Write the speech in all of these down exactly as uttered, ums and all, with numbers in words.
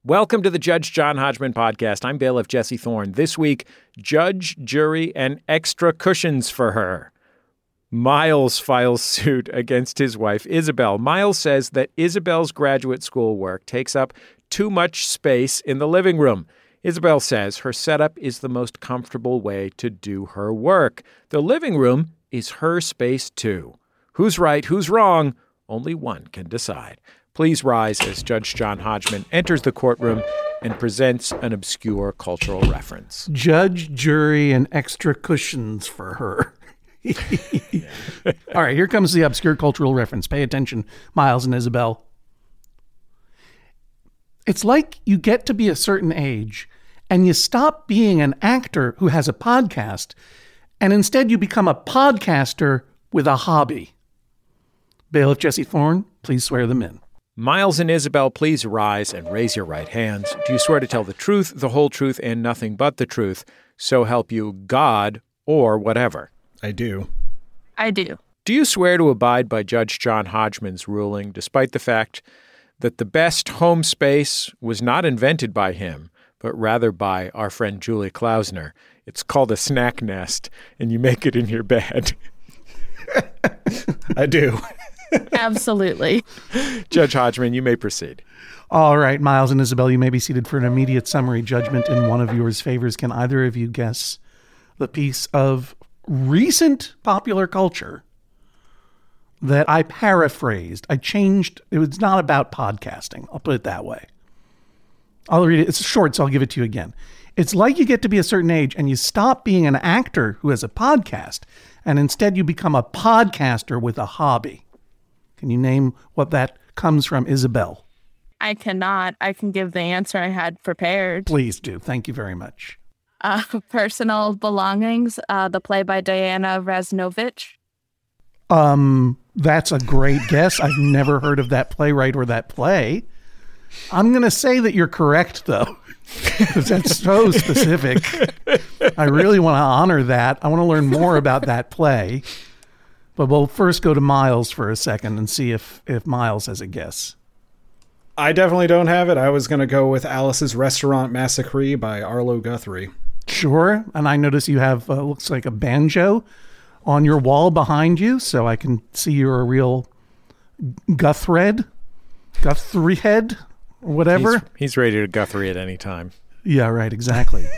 Welcome to the Judge John Hodgman podcast. I'm bailiff Jesse Thorne. This week, judge, jury, and extra cushions for her. Miles files suit against his wife, Isabel. Miles says that Isabel's graduate school work takes up too much space in the living room. Isabel says her setup is the most comfortable way to do her work. The living room is her space, too. Who's right, who's wrong? Only one can decide. Please rise as Judge John Hodgman enters the courtroom and presents an obscure cultural reference. Judge, jury, and extra cushions for her. All right, here comes the obscure cultural reference. Pay attention, Miles and Isabel. It's like you get to be a certain age and you stop being an actor who has a podcast and instead you become a podcaster with a hobby. Bailiff Jesse Thorne, please swear them in. Miles and Isabel, please rise and raise your right hands. Do you swear to tell the truth, the whole truth, and nothing but the truth, so help you God or whatever? I do. I do. Do you swear to abide by Judge John Hodgman's ruling, despite the fact that the best home space was not invented by him, but rather by our friend Julie Klausner? It's called a snack nest, and you make it in your bed. I do. Absolutely. Judge Hodgman, you may proceed. All right, Miles and Isabel, you may be seated for an immediate summary judgment in one of yours favors. Can either of you guess the piece of recent popular culture that I paraphrased? I changed. It was not about podcasting. I'll put it that way. I'll read it. It's short, so I'll give it to you again. It's like you get to be a certain age and you stop being an actor who has a podcast and instead you become a podcaster with a hobby. Can you name what that comes from, Isabel? I cannot. I can give the answer I had prepared. Please do. Thank you very much. Uh, Personal Belongings, uh, the play by Diana Raznovich. Um, that's a great guess. I've never heard of that playwright or that play. I'm going to say that you're correct, though, because that's so specific. I really want to honor that. I want to learn more about that play. But we'll first go to Miles for a second and see if, if Miles has a guess. I definitely don't have it. I was going to go with Alice's Restaurant Massacre by Arlo Guthrie. Sure. And I notice you have, uh, looks like a banjo on your wall behind you, so I can see you're a real Guthred, Guthrie head, or whatever. He's, he's ready to Guthrie at any time. Yeah, right, exactly.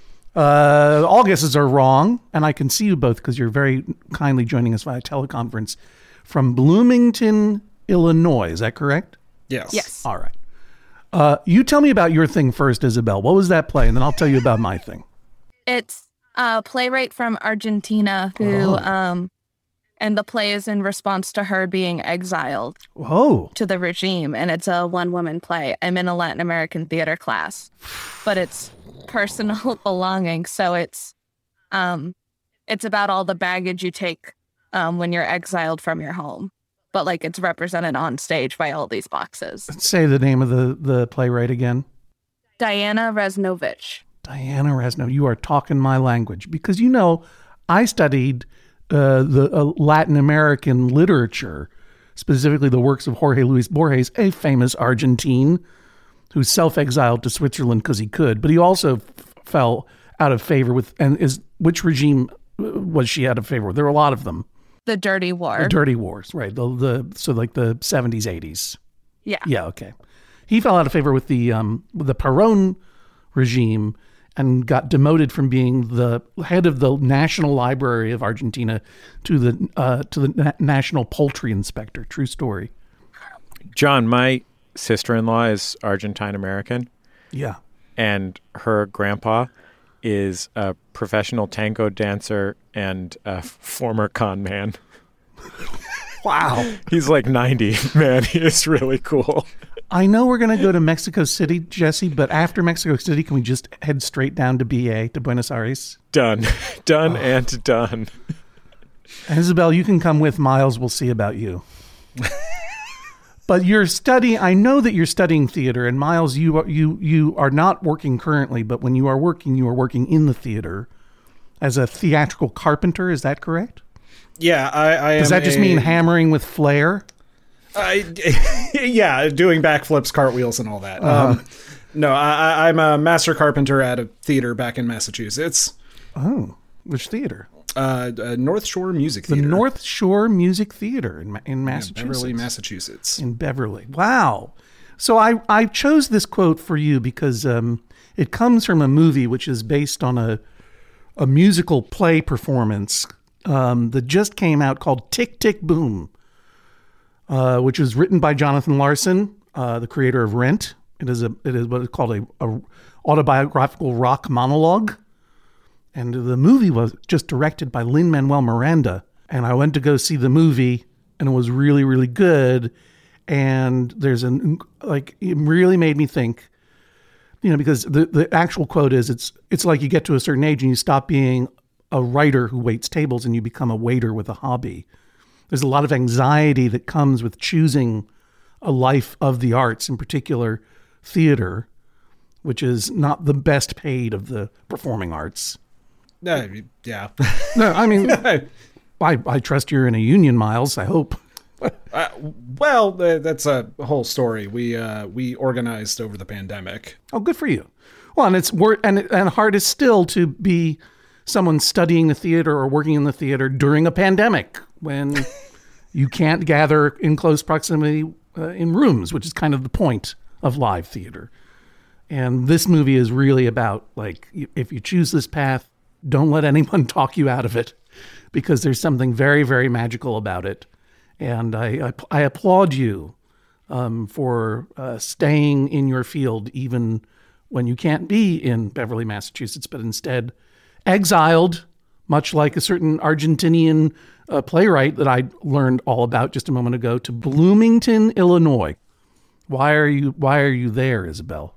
uh, all guesses are wrong, and I can see you both because you're very kindly joining us via teleconference from Bloomington, Illinois. Is that correct? Yes. Yes. All right. Uh, you tell me about your thing first, Isabel. What was that play? And then I'll tell you about my thing. It's a playwright from Argentina who, Oh. um, and the play is in response to her being exiled Whoa. to the regime. And it's a one-woman play. I'm in a Latin American theater class, but it's personal belongings. So it's, um, it's about all the baggage you take um, when you're exiled from your home. But like it's represented on stage by all these boxes. Say the name of the, the playwright again. Diana Raznovich. Diana Razno, you are talking my language because, you know, I studied uh, the uh, Latin American literature, specifically the works of Jorge Luis Borges, a famous Argentine who self-exiled to Switzerland because he could, but he also f- fell out of favor with, and is, which regime was she out of favor with? There were a lot of them. The Dirty War. The Dirty Wars, right. The, the so like the seventies, eighties. Yeah. Yeah, okay. He fell out of favor with the um, with the Perón regime and got demoted from being the head of the National Library of Argentina to the uh, to the na- National Poultry Inspector. True story. John, my sister-in-law is Argentine American. Yeah. And her grandpa is a professional tango dancer and a former con man. Wow. He's like ninety, man. He is really cool. I know we're going to go to Mexico City, Jesse, but after Mexico City, can we just head straight down to B A, to Buenos Aires? Done. Done Oh. and done. Isabel, you can come with. Miles. We'll see about you. But you're studying, I know that you're studying theater, and Miles, you are, you, you are not working currently, but when you are working, you are working in the theater as a theatrical carpenter. Is that correct? Yeah, I, I am. Does that just a, mean hammering with flair? I, yeah, doing backflips, cartwheels, and all that. Uh-huh. Um, No, I, I'm a master carpenter at a theater back in Massachusetts. Oh, which theater? Uh, uh, North Shore Music The Theater. North Shore Music Theater in, Ma- in Yeah, Massachusetts. Beverly, Massachusetts. In Beverly. Wow. So I, I chose this quote for you because um, it comes from a movie which is based on a a musical play performance um, that just came out called Tick, Tick, Boom, uh, which was written by Jonathan Larson, uh, the creator of Rent. It is a it is what is called a, a autobiographical rock monologue. And the movie was just directed by Lin-Manuel Miranda. And I went to go see the movie, and it was really, really good. And there's an, like, it really made me think, you know, because the, the actual quote is, it's it's like you get to a certain age and you stop being a writer who waits tables and you become a waiter with a hobby. There's a lot of anxiety that comes with choosing a life of the arts, in particular theater, which is not the best paid of the performing arts. Uh, yeah. No, I mean, I, I trust you're in a union, Miles, I hope. Uh, well, uh, that's a whole story. We uh, we organized over the pandemic. Oh, good for you. Well, and it's wor- and and hard is still to be someone studying the theater or working in the theater during a pandemic when you can't gather in close proximity uh, in rooms, which is kind of the point of live theater. And this movie is really about, like, if you choose this path, don't let anyone talk you out of it, because there's something very, very magical about it. And I, I, I applaud you um, for uh, staying in your field, even when you can't be in Beverly, Massachusetts, but instead exiled, much like a certain Argentinian uh, playwright that I learned all about just a moment ago, to Bloomington, Illinois. Why are you Why are you there, Isabel?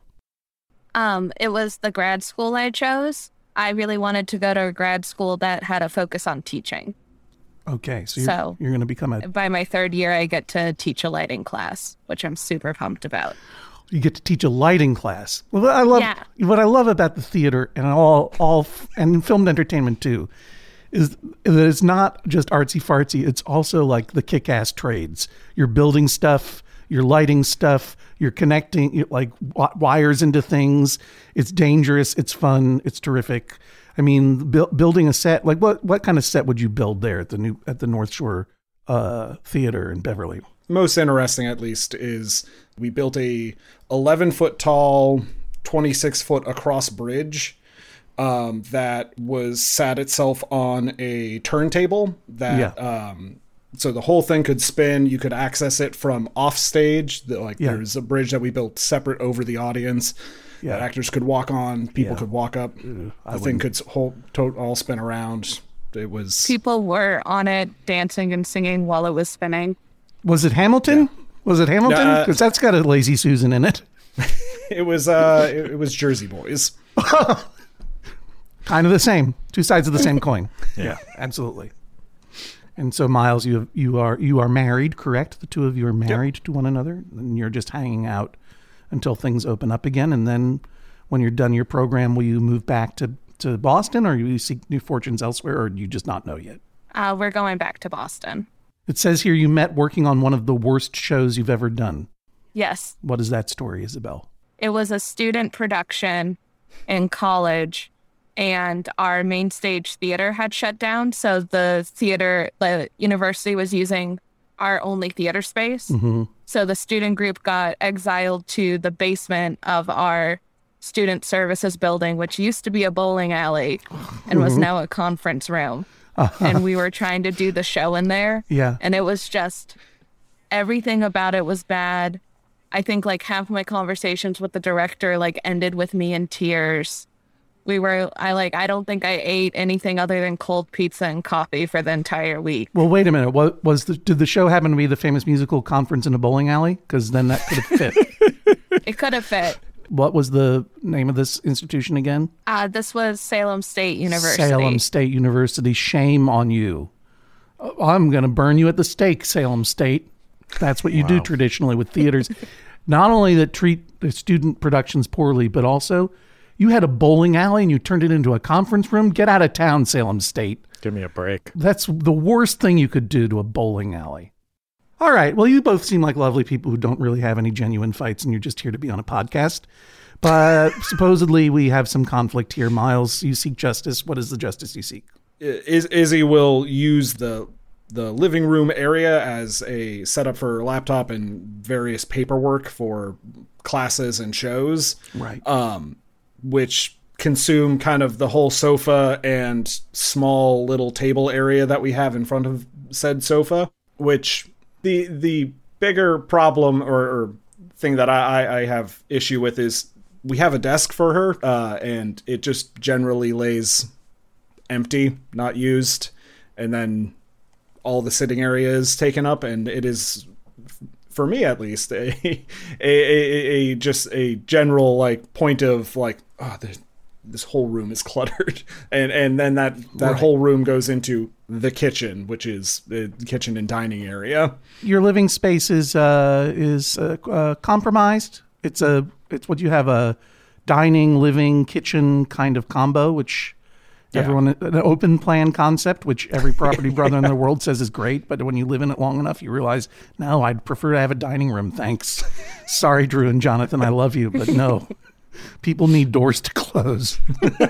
Um, it was the grad school I chose. I really wanted to go to a grad school that had a focus on teaching. Okay, so you're, So- you're going to become a By my third year, I get to teach a lighting class, which I'm super pumped about. you get to teach a lighting class. Well, I love Yeah. what I love about the theater and all all and filmed entertainment too, is that it's not just artsy fartsy. It's also like the kick-ass trades. You're building stuff, you're lighting stuff, you're connecting you're like wi- wires into things. It's dangerous. It's fun. It's terrific. I mean, bu- building a set, like what what kind of set would you build there at the new at the North Shore uh, Theater in Beverly? Most interesting, at least, is we built a eleven foot tall, twenty-six foot across bridge um, that was sat itself on a turntable that Yeah. um, so the whole thing could spin. You could access it from off stage. The, like Yeah. there's a bridge that we built separate over the audience. Yeah. That actors could walk on, people Yeah. could walk up. I the thing could s- whole, to, all spin around. It was People were on it dancing and singing while it was spinning. Was it Hamilton? Was it Hamilton? Uh, Because that's got a Lazy Susan in it. it was uh it, it was Jersey Boys. Kind of the same. Two sides of the same coin. Yeah, absolutely. And so, Miles, you have, you are you are married, correct? The two of you are married to one another, and you're just hanging out until things open up again. And then, when you're done your program, will you move back to, to Boston, or will you seek new fortunes elsewhere, or do you just not know yet? Uh, we're going back to Boston. It says here you met working on one of the worst shows you've ever done. Yes, What is that story, Isabel? it was a student production in college, and our main stage theater had shut down. So the theater, the university was using our only theater space. Mm-hmm. So the student group got exiled to the basement of our student services building, which used to be a bowling alley and was now a conference room. And we were trying to do the show in there. Yeah. And it was just, everything about it was bad. I think like half my conversations with the director like ended with me in tears. We were, I like, I don't think I ate anything other than cold pizza and coffee for the entire week. Well, wait a minute. What was the, did the show happen to be the famous musical Conference in a Bowling Alley? Because then that could have fit. It could have fit. What was the name of this institution again? Uh, this was Salem State University. Salem State University. Shame on you. I'm going to burn you at the stake, Salem State. That's what you do traditionally with theaters. Not only that treat the student productions poorly, but also you had a bowling alley and you turned it into a conference room. Get out of town, Salem State. Give me a break. That's the worst thing you could do to a bowling alley. All right. Well, you both seem like lovely people who don't really have any genuine fights, and you're just here to be on a podcast. But supposedly we have some conflict here. Miles, you seek justice. What is the justice you seek? Iz- Izzy will use the the living room area as a setup for her laptop and various paperwork for classes and shows. Right. Um, which consume kind of the whole sofa and small little table area that we have in front of said sofa. Which the the bigger problem or, or thing that I, I have issue with is we have a desk for her, uh, and it just generally lays empty, not used, and then all the sitting area is taken up, and it is, for me at least, a a, a, a just a general like point of like, oh, this whole room is cluttered, and and then that that Right. whole room goes into the kitchen, which is the kitchen and dining area. Your living space is uh, is uh, uh, compromised. It's a it's what you have, a dining, living, kitchen kind of combo, which Yeah. everyone, an open plan concept, which every property brother in the world says is great. But when you live in it long enough, you realize, no, I'd prefer to have a dining room. Thanks. Sorry, Drew and Jonathan, I love you, but no, people need doors to close.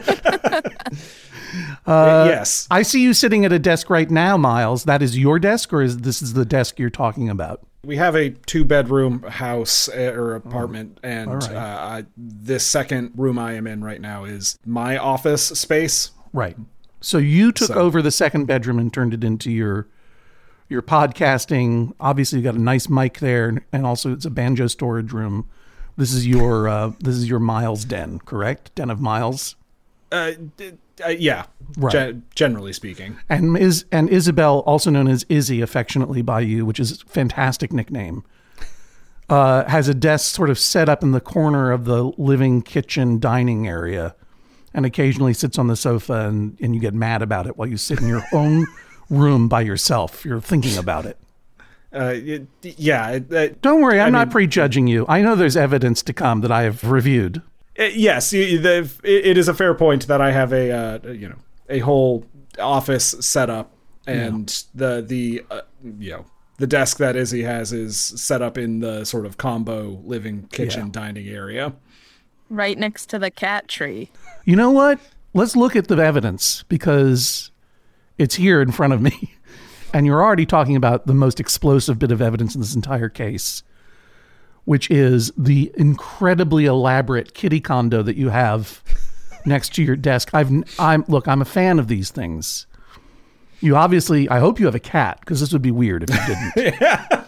Uh, yes. I see you sitting at a desk right now, Miles. That is your desk, or is this is the desk you're talking about? We have a two-bedroom house uh, or apartment, and all right. uh, I, this second room I am in right now is my office space. Right. So you took So- over the second bedroom and turned it into your your podcasting. Obviously, you got a nice mic there, and also it's a banjo storage room. This is your uh, this is your Miles den, correct? Den of Miles. Uh, d- uh, yeah, Right. gen- generally speaking. And is and Isabel, also known as Izzy affectionately by you, which is a fantastic nickname, uh, has a desk sort of set up in the corner of the living, kitchen, dining area, and occasionally sits on the sofa, and, and you get mad about it while you sit in your own room by yourself. You're thinking about it. Uh, it, yeah. It, it, Don't worry, I'm I not mean- prejudging you. I know there's evidence to come that I have reviewed. Uh, yes, you- the, it, it is a fair point that I have a uh, you know a whole office set up, and the the uh, you know the desk that Izzy has is set up in the sort of combo living kitchen Yeah. dining area. Right next to the cat tree. You know what? Let's look at the evidence, because it's here in front of me. And you're already talking about the most explosive bit of evidence in this entire case, which is the incredibly elaborate kitty condo that you have next to your desk. I've, I'm, look, I'm a fan of these things. You obviously, I hope you have a cat, because this would be weird if you didn't.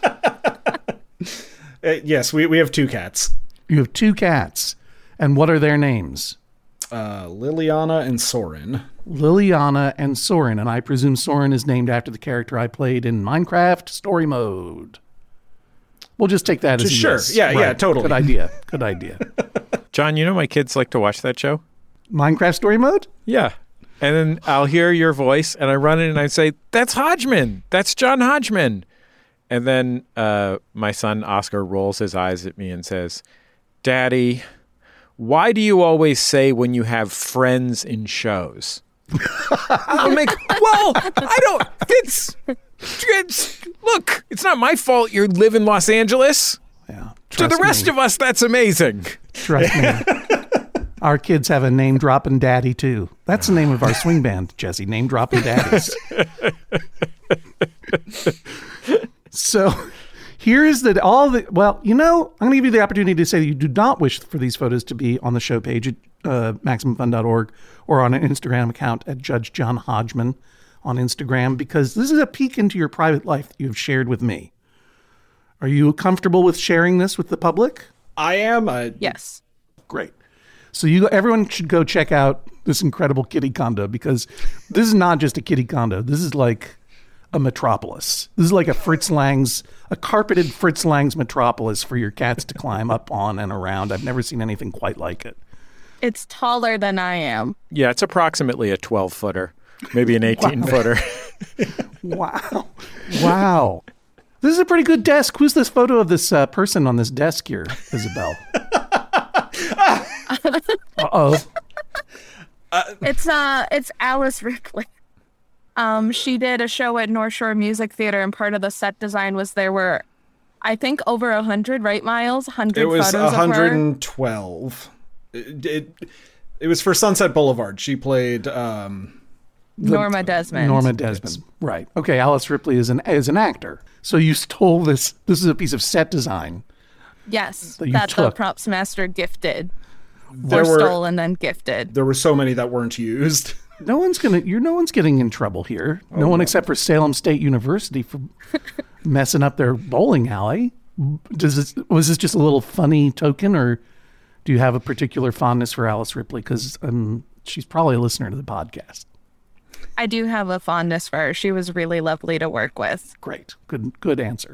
Uh, yes, we we have two cats, You have two cats. And what are their names? uh, Liliana and Soren. Liliana and Soren, and I presume Soren is named after the character I played in Minecraft Story Mode. We'll just take that as a Sure. yes. Yeah, yeah, totally. Good idea. Good idea. John, you know my kids like to watch that show? Minecraft Story Mode? Yeah. And then I'll hear your voice and I run in and I say, that's Hodgman. That's John Hodgman. And then uh, my son Oscar rolls his eyes at me and says, Daddy, why do you always say when you have friends in shows? I'm like, well, I don't, it's, it's, look, it's not my fault you live in Los Angeles. Yeah. To the rest of us, that's amazing. Trust me. Our kids have a name dropping daddy too. That's the name of our swing band, Jesse. Name dropping daddies. So here is the all the well, you know, I'm going to give you the opportunity to say that you do not wish for these photos to be on the show page at uh, maximum fun dot org or on an Instagram account at Judge John Hodgman on Instagram, because this is a peek into your private life that you've shared with me. Are you comfortable with sharing this with the public? I am. Uh, Yes. Great. So you, everyone should go check out this incredible kitty condo, because this is not just a kitty condo. This is like a metropolis. This is like a Fritz Lang's, a carpeted Fritz Lang's metropolis for your cats to climb up on and around. I've never seen anything quite like it. It's taller than I am. Yeah, it's approximately a twelve footer, maybe an eighteen footer. Wow. Wow. This is a pretty good desk. Who's this photo of this uh, person on this desk here, Isabel? Uh-oh. It's uh it's Alice Ripley. Um she did a show at North Shore Music Theater, and part of the set design was there were I think over a hundred, right, Miles? Hundred it was photos one hundred of her. twelve. It, it, it was for Sunset Boulevard. She played um, Norma Desmond. Norma Desmond. Yes. Right. Okay. Alice Ripley is an is an actor. So you stole this. This is a piece of set design. Yes, that, that the took. props master gifted, there or were, stole and then gifted. There were so many that weren't used. No one's gonna. You're no one's getting in trouble here. No oh, one no. except for Salem State University for messing up their bowling alley. Does this, was this just a little funny token, or do you have a particular fondness for Alice Ripley? Because um, she's probably a listener to the podcast. I do have a fondness for her. She was really lovely to work with. Great, good, good answer.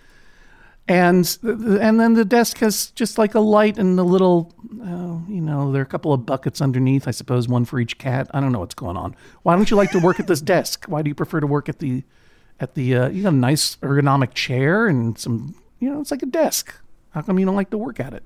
And and then the desk has just like a light and a little, uh, you know, there are a couple of buckets underneath, I suppose, one for each cat. I don't know what's going on. Why don't you like to work at this desk? Why do you prefer to work at the, at the, uh, you got a nice ergonomic chair and some, you know, it's like a desk. How come you don't like to work at it?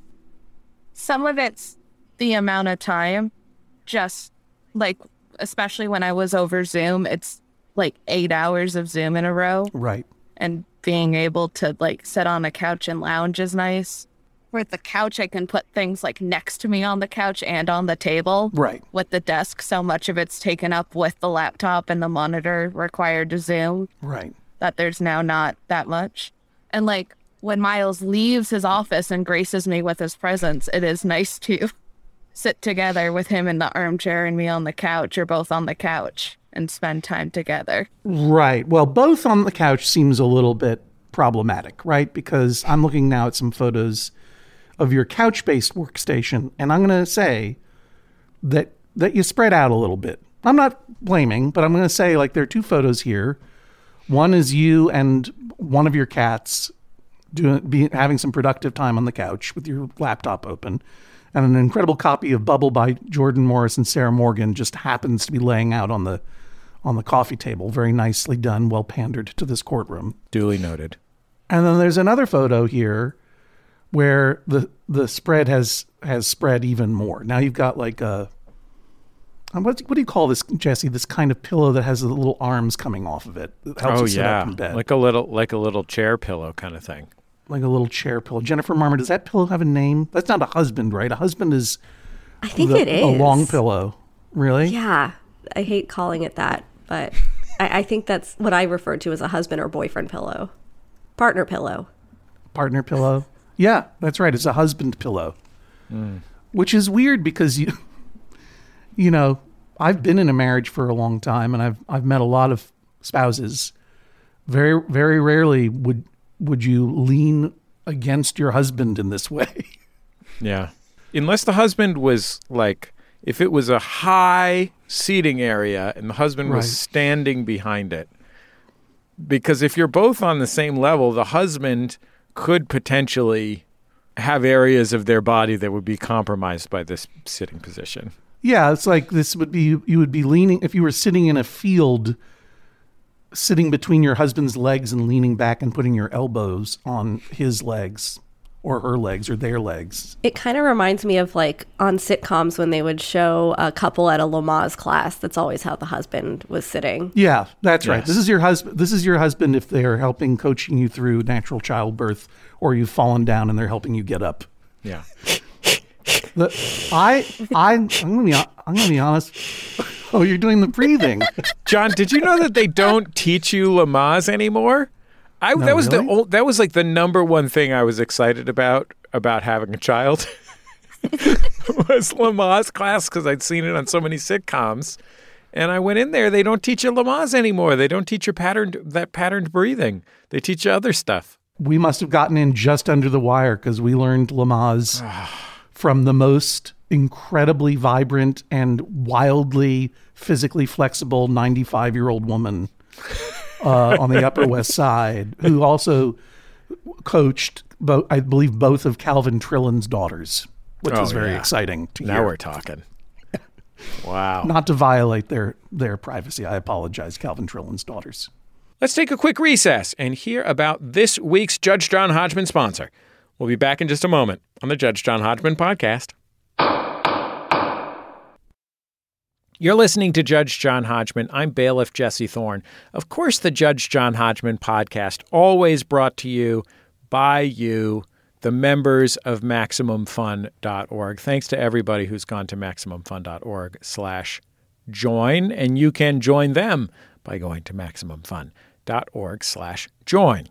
Some of it's the amount of time, just like, especially when I was over Zoom, it's like eight hours of Zoom in a row. Right. And being able to like sit on a couch and lounge is nice. With the couch, I can put things like next to me on the couch and on the table. Right. With the desk, so much of it's taken up with the laptop and the monitor required to Zoom. Right. That there's now not that much. And like when Miles leaves his office and graces me with his presence, it is nice to sit together with him in the armchair and me on the couch, or both on the couch, and spend time together. Right. Well, both on the couch seems a little bit problematic, right? Because I'm looking now at some photos of your couch-based workstation, and I'm going to say that that you spread out a little bit. I'm not blaming, but I'm going to say, like, there are two photos here. One is you and one of your cats doing be, having some productive time on the couch with your laptop open. And an incredible copy of Bubble by Jordan Morris and Sarah Morgan just happens to be laying out on the on the coffee table. Very nicely done, well pandered to this courtroom. Duly noted. And then there's another photo here where the the spread has has spread even more. Now you've got like a what what do you call this, Jesse? This kind of pillow that has the little arms coming off of it. That helps oh you sit yeah, up in bed. like a little like a little chair pillow kind of thing. Like a little chair pillow. Jennifer Marmor, does that pillow have a name? That's not a husband, right? A husband is I think the, it is. a long pillow. Really? Yeah. I hate calling it that, but I, I think that's what I refer to as a husband or boyfriend pillow. Partner pillow. Partner pillow. Yeah, that's right. It's a husband pillow. Mm. Which is weird because you you know, I've been in a marriage for a long time, and I've I've met a lot of spouses. Very very rarely would would you lean against your husband in this way? Yeah. Unless the husband was like, if it was a high seating area and the husband was right. standing behind it. Because if you're both on the same level, the husband could potentially have areas of their body that would be compromised by this sitting position. Yeah, it's like this would be, you would be leaning, if you were sitting in a field, sitting between your husband's legs and leaning back and putting your elbows on his legs or her legs or their legs. It kind of reminds me of like on sitcoms when they would show a couple at a Lamaze class. That's always how the husband was sitting. Yeah, that's right. Yes. This is your husband. This is your husband if they're helping coaching you through natural childbirth, or you've fallen down and they're helping you get up. Yeah. The, I I I'm gonna be I'm gonna be honest. Oh, you're doing the breathing. John, did you know that they don't teach you Lamaze anymore? I No, that was really? the old, that was like the number one thing I was excited about about having a child was Lamaze class, because I'd seen it on so many sitcoms. And I went in there. They don't teach you Lamaze anymore. They don't teach you patterned that patterned breathing. They teach you other stuff. We must have gotten in just under the wire because we learned Lamaze from the most incredibly vibrant and wildly physically flexible ninety-five-year-old woman uh, on the Upper West Side, who also coached, bo- I believe, both of Calvin Trillin's daughters, which Oh, was very yeah. exciting to Now hear. we're talking. Wow. Not to violate their, their privacy. I apologize, Calvin Trillin's daughters. Let's take a quick recess and hear about this week's Judge John Hodgman sponsor. We'll be back in just a moment on the Judge John Hodgman podcast. You're listening to Judge John Hodgman. I'm bailiff Jesse Thorne. Of course, the Judge John Hodgman podcast, always brought to you by you, the members of Maximum Fun dot org. Thanks to everybody who's gone to Maximum Fun dot org slash join, and you can join them by going to Maximum Fun dot org slash join.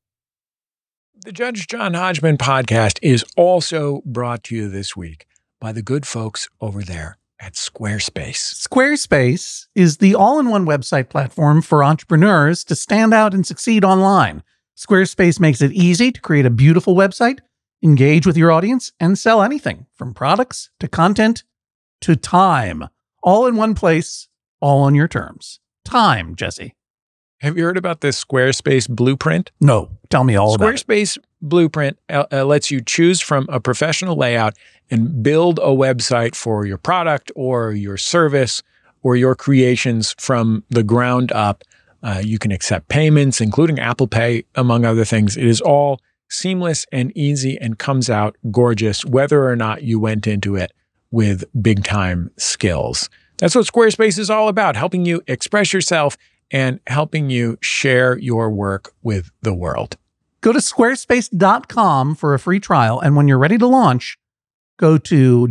The Judge John Hodgman podcast is also brought to you this week by the good folks over there at Squarespace. Squarespace is the all-in-one website platform for entrepreneurs to stand out and succeed online. Squarespace makes it easy to create a beautiful website, engage with your audience, and sell anything from products to content to time. All in one place, all on your terms. Time, Jesse. Have you heard about this Squarespace blueprint? No, tell me all about it. Squarespace Blueprint uh, uh, lets you choose from a professional layout and build a website for your product or your service or your creations from the ground up. Uh, you can accept payments, including Apple Pay, among other things. It is all seamless and easy and comes out gorgeous, whether or not you went into it with big-time skills. That's what Squarespace is all about, helping you express yourself and helping you share your work with the world. Go to squarespace dot com for a free trial, and when you're ready to launch, go to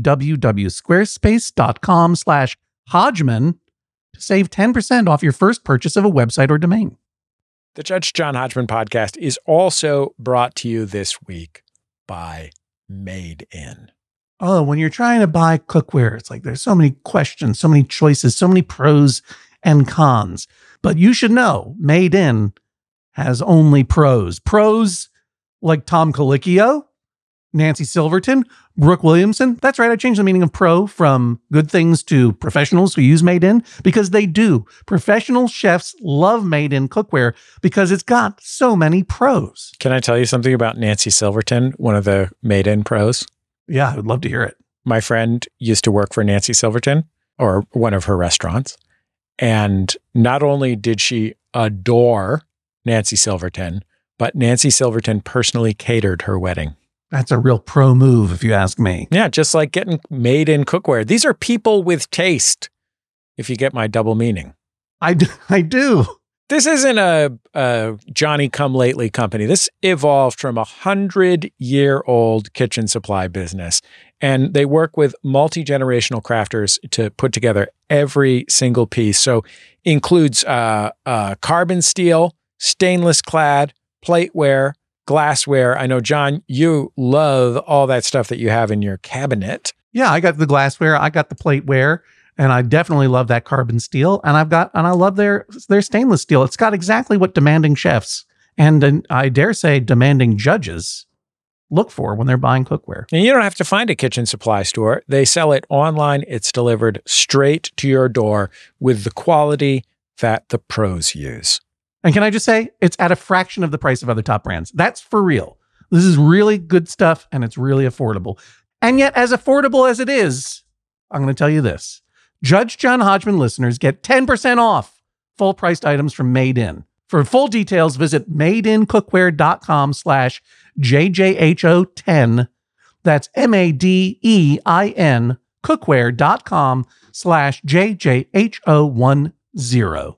www.squarespace.com slash Hodgman to save ten percent off your first purchase of a website or domain. The Judge John Hodgman podcast is also brought to you this week by Made In. Oh, when you're trying to buy cookware, it's like there's so many questions, so many choices, so many pros and cons. But you should know, Made In has only pros. Pros like Tom Colicchio, Nancy Silverton, Brooke Williamson. That's right, I changed the meaning of pro from good things to professionals who use Made In, because they do. Professional chefs love Made In cookware because it's got so many pros. Can I tell you something about Nancy Silverton, one of the Made In pros? Yeah, I would love to hear it. My friend used to work for Nancy Silverton, or one of her restaurants. And not only did she adore Nancy Silverton, but Nancy Silverton personally catered her wedding. That's a real pro move, if you ask me. Yeah, just like getting Made In cookware. These are people with taste, if you get my double meaning. I do. I do. This isn't a, a Johnny-come-lately company. This evolved from a hundred-year-old kitchen supply business, and they work with multi-generational crafters to put together every single piece. So includes uh, uh, carbon steel, stainless clad, plateware, glassware. I know, John, you love all that stuff that you have in your cabinet. Yeah, I got the glassware, I got the plateware, and I definitely love that carbon steel. And I've got, and I love their their stainless steel. It's got exactly what demanding chefs and, and I dare say demanding judges look for when they're buying cookware. And you don't have to find a kitchen supply store. They sell it online. It's delivered straight to your door with the quality that the pros use. And can I just say, it's at a fraction of the price of other top brands. That's for real. This is really good stuff, and it's really affordable. And yet, as affordable as it is, I'm going to tell you this. Judge John Hodgman listeners get ten percent off full-priced items from Made In. For full details, visit madeincookware.com slash JJHO10. That's M-A-D-E-I-N cookware.com slash JJHO10.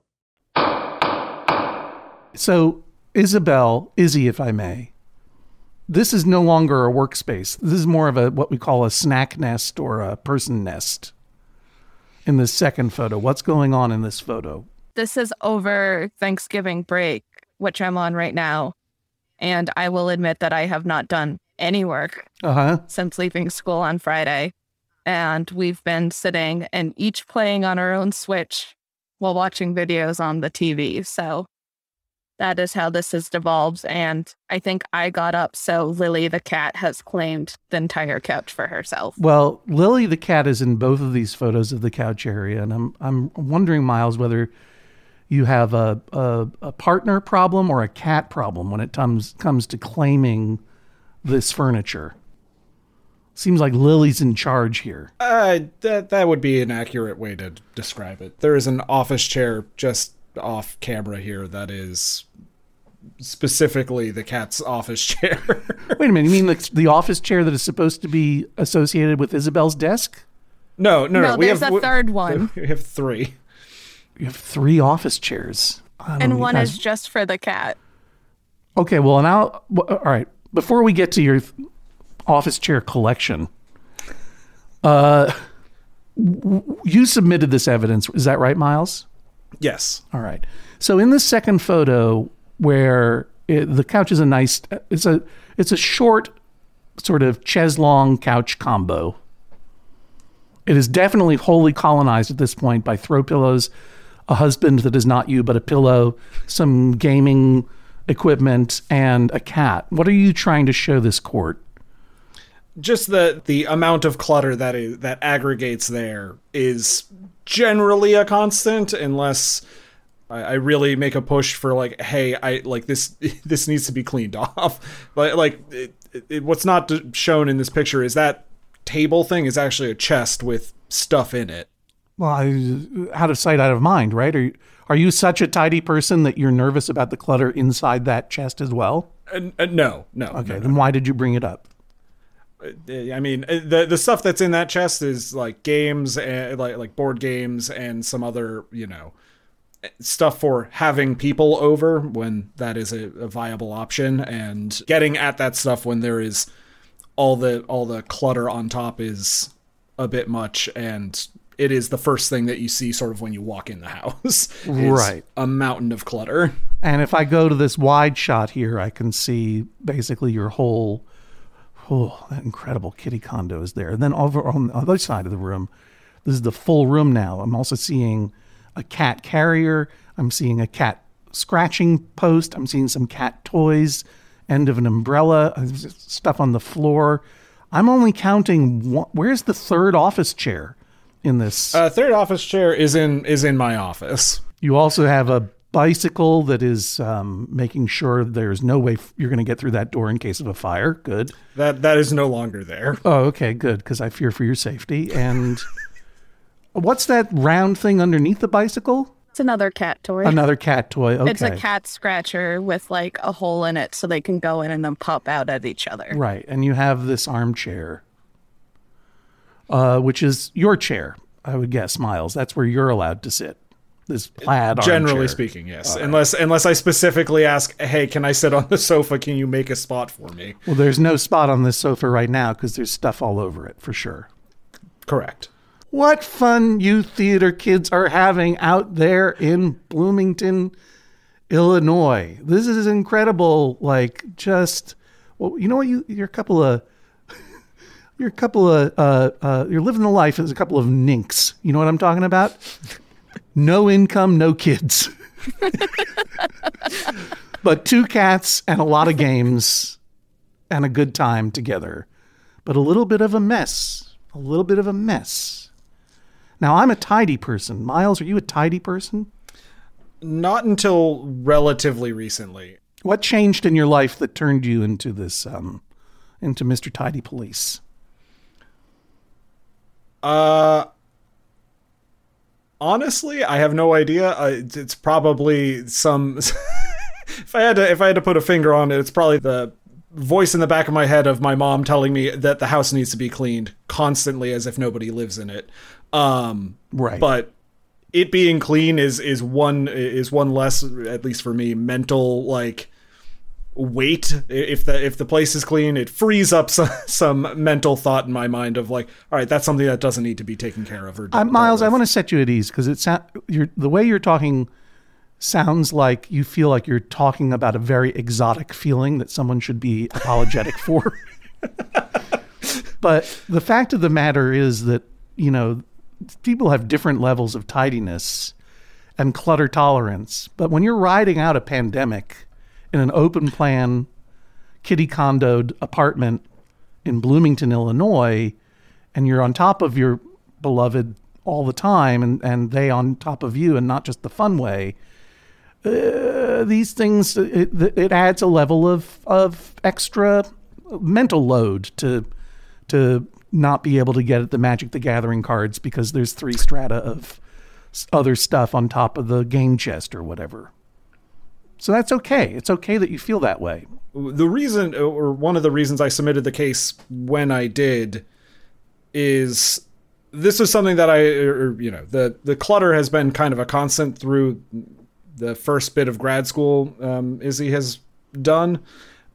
So, Isabel, Izzy, if I may, this is no longer a workspace. This is more of a what we call a snack nest or a person nest. In this second photo, what's going on in this photo? This is over Thanksgiving break, which I'm on right now. And I will admit that I have not done any work uh-huh. since leaving school on Friday. And we've been sitting and each playing on our own Switch while watching videos on the T V. So that is how this has devolved. And I think I got up, so Lily the cat has claimed the entire couch for herself. Well, Lily the cat is in both of these photos of the couch area. And I'm I'm wondering, Miles, whether you have a, a, a partner problem or a cat problem when it comes comes to claiming this furniture. Seems like Lily's in charge here. Uh, that that would be an accurate way to describe it. There is an office chair just off camera here that is specifically the cat's office chair. Wait a minute, you mean the, the office chair that is supposed to be associated with Isabel's desk? No, no, no. No, we there's have, a third one. We have three. You have three office chairs. And one guys... is just for the cat. Okay, well, and I'll, well, all right. before we get to your office chair collection, uh, w- you submitted this evidence. Is that right, Miles? Yes. All right. So in the second photo, where it, the couch is a nice, it's a it's a short sort of chaise longue couch combo. It is definitely wholly colonized at this point by throw pillows, a husband that is not you but a pillow, some gaming equipment, and a cat. What are you trying to show this court? Just the the amount of clutter that is that aggregates there is generally a constant, unless I, I really make a push for like, hey, I like this. This needs to be cleaned off. But like, it, it, what's not shown in this picture is that table thing is actually a chest with stuff in it. Well, I, out of sight, out of mind, right? Are you, are you such a tidy person that you're nervous about the clutter inside that chest as well? Uh, uh, no, no. Okay, no, then no. why did you bring it up? I mean, the the stuff that's in that chest is like games, and like like board games, and some other, you know, stuff for having people over when that is a, a viable option, and getting at that stuff when there is all the all the clutter on top is a bit much, and it is the first thing that you see sort of when you walk in the house. Right. A mountain of clutter. And if I go to this wide shot here, I can see basically your whole, oh, that incredible kitty condo is there. And then over on the other side of the room, this is the full room now. I'm also seeing a cat carrier. I'm seeing a cat scratching post. I'm seeing some cat toys, end of an umbrella, stuff on the floor. I'm only counting one. Where's the third office chair in this? Uh, third office chair is in is in my office. You also have a bicycle that is um, making sure there's no way f- you're going to get through that door in case of a fire. Good. That that is no longer there. Oh, okay, good, because I fear for your safety. And what's that round thing underneath the bicycle? It's another cat toy. Another cat toy. Okay. It's a cat scratcher with like a hole in it so they can go in and then pop out at each other. Right. And you have this armchair, uh, which is your chair, I would guess, Miles. That's where you're allowed to sit. This plaid Generally armchair. speaking, yes. All right. Unless unless I specifically ask, hey, can I sit on the sofa? Can you make a spot for me? Well, there's no spot on this sofa right now because there's stuff all over it, for sure. Correct. What fun you theater kids are having out there in Bloomington, Illinois. This is incredible. Like, just, well, you know what? You, you're a couple of, you're a couple of, uh, uh, you're living the life as a couple of ninks. You know what I'm talking about? No income, no kids. But two cats and a lot of games and a good time together. But a little bit of a mess. A little bit of a mess. Now, I'm a tidy person. Miles, are you a tidy person? Not until relatively recently. What changed in your life that turned you into this, um, into Mister Tidy Police? Uh, honestly, I have no idea. Uh, it's, it's probably some. if I had to, if I had to put a finger on it, it's probably the voice in the back of my head of my mom telling me that the house needs to be cleaned constantly, as if nobody lives in it. Um, Right. But it being clean is is one is one less, at least for me, mental like weight. If the if the place is clean, it frees up some, some mental thought in my mind of like, all right, that's something that doesn't need to be taken care of. Or Uh, Miles, I want to set you at ease because it sound, you're, the way you're talking sounds like you feel like you're talking about a very exotic feeling that someone should be apologetic for. But the fact of the matter is that, you know, people have different levels of tidiness and clutter tolerance. But when you're riding out a pandemic in an open plan, kitty condoed apartment in Bloomington, Illinois, and you're on top of your beloved all the time and, and they on top of you and not just the fun way, uh, these things, it, it adds a level of, of extra mental load to, to not be able to get at the Magic the Gathering cards because there's three strata of other stuff on top of the game chest or whatever. So that's okay. It's okay that you feel that way. The reason, or one of the reasons I submitted the case when I did, is this is something that I, or, you know, the, the clutter has been kind of a constant through the first bit of grad school um, Izzy has done.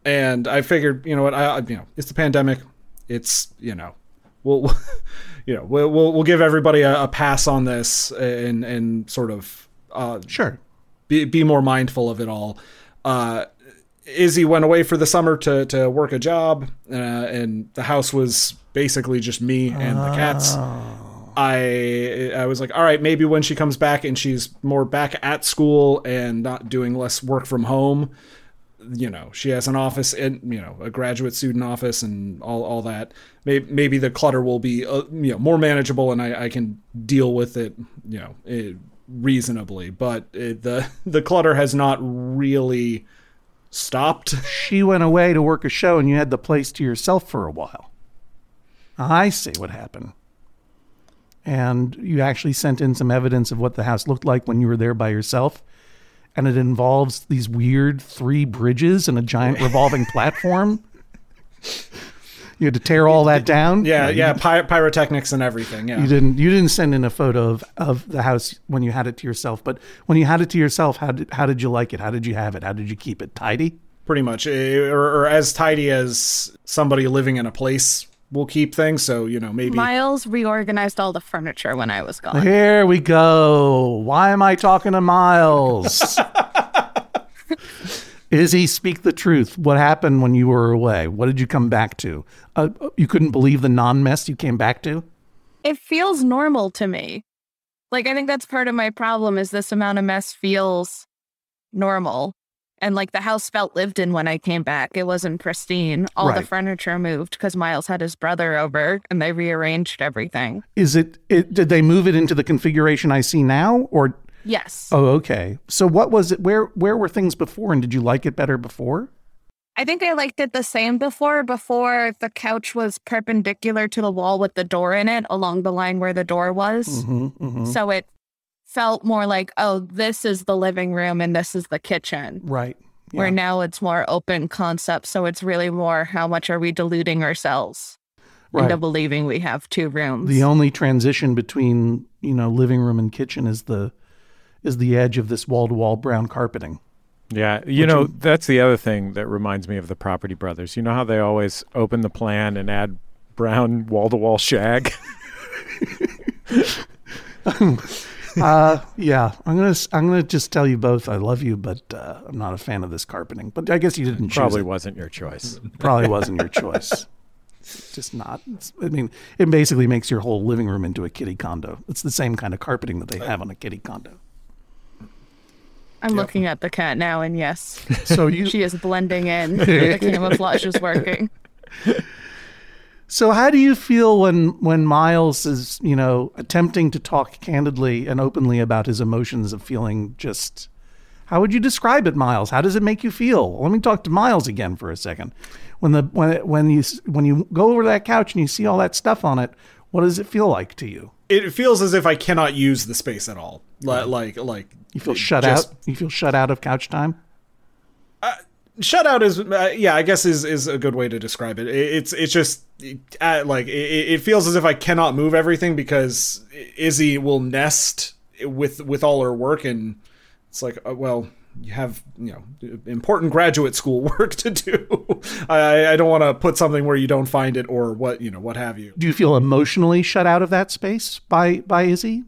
And I figured, you know what, I, you know, it's the pandemic. It's, you know, we'll, you know, we'll, we'll, we'll give everybody a, a pass on this and, and sort of, uh, Sure. be, be more mindful of it all. Uh, Izzy went away for the summer to, to work a job, uh, and the house was basically just me and the cats. I I was like, all right, maybe when she comes back and she's more back at school and not doing less work from home, you know, she has an office and, you know, a graduate student office and all, all that. Maybe, maybe the clutter will be, uh, you know, more manageable and I, I can deal with it, you know, it, reasonably. But it, the the clutter has not really stopped. She went away to work a show and you had the place to yourself for a while. I see what happened. And you actually sent in some evidence of what the house looked like when you were there by yourself. And it involves these weird three bridges and a giant revolving platform. You had to tear all that down. Yeah, No, yeah, you, py- pyrotechnics and everything. Yeah, you didn't. You didn't send in a photo of, of the house when you had it to yourself. But when you had it to yourself, how did how did you like it? How did you have it? How did you keep it tidy? pretty much, Eh, or, or as tidy as somebody living in a place will keep things. So you know, maybe Miles reorganized all the furniture when I was gone. Here we go. Why am I talking to Miles? Izzy, speak the truth. What happened when you were away? What did you come back to? Uh, you couldn't believe the non-mess you came back to? It feels normal to me. Like, I think that's part of my problem is this amount of mess feels normal. And like the house felt lived in when I came back. It wasn't pristine. All the Right. furniture moved because Miles had his brother over and they rearranged everything. Is it, it? Did they move it into the configuration I see now? Or Yes. oh, okay. So what was it? Where where were things before? And did you like it better before? I think I liked it the same before. Before, the couch was perpendicular to the wall with the door in it along the line where the door was. Mm-hmm, mm-hmm. So it felt more like, oh, this is the living room and this is the kitchen. Right. Yeah. Where now it's more open concept. So it's really more how much are we deluding ourselves Right. into believing we have two rooms. The only transition between, you know, living room and kitchen is the is the edge of this wall-to-wall brown carpeting. Yeah, you know, that's the other thing that reminds me of the Property Brothers. You know how they always open the plan and add brown wall-to-wall shag? Uh, yeah, I'm gonna I'm gonna just tell you both I love you, but uh, I'm not a fan of this carpeting. But I guess you didn't choose Probably it. wasn't your choice. Probably wasn't your choice. It's just not. It's, I mean, it basically makes your whole living room into a kiddie condo. It's the same kind of carpeting that they have on a kiddie condo. I'm looking at the cat now, and yes, So you. she is blending in. The camouflage is working. So how do you feel when when Miles is, you know, attempting to talk candidly and openly about his emotions of feeling just? How would you describe it, Miles? How does it make you feel? Let me talk to Miles again for a second. When the when it, when you when you go over that couch and you see all that stuff on it, what does it feel like to you? it feels as if I cannot use the space at all. Like like like You feel shut just- out. You feel shut out of couch time. Shutout is uh, yeah, I guess is is a good way to describe it. it it's it's just uh, like it, it feels as if I cannot move everything because Izzy will nest with with all her work, and it's like uh, well, you have you know important graduate school work to do. I I don't want to put something where you don't find it or what you know what have you. Do you feel emotionally shut out of that space by by Izzy?